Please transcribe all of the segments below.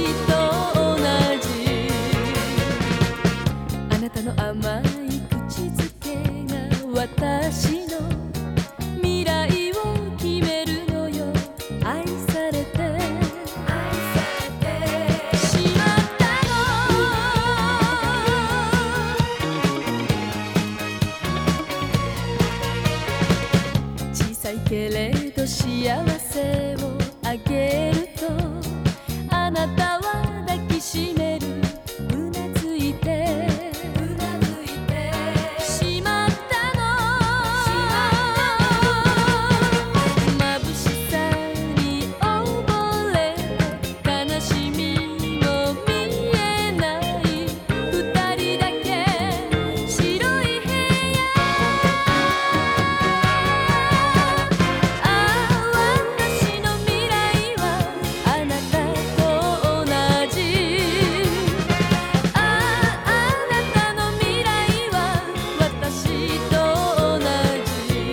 と同じ。あなたの甘い口づけが私の未来を決めるのよ。愛されてしまったの。小さいけれど幸せをあげると、あなたは抱きしめる。うなずいてしまったの。眩しさに溺れて悲しみも見えない二人だけ白い部屋。私の未来はあなたと同じ。あなたの未来は私と同じ。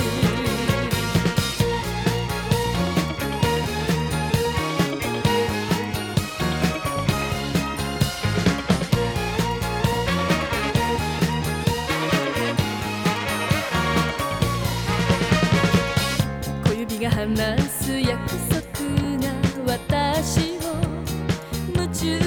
小指が話す約束が私を夢中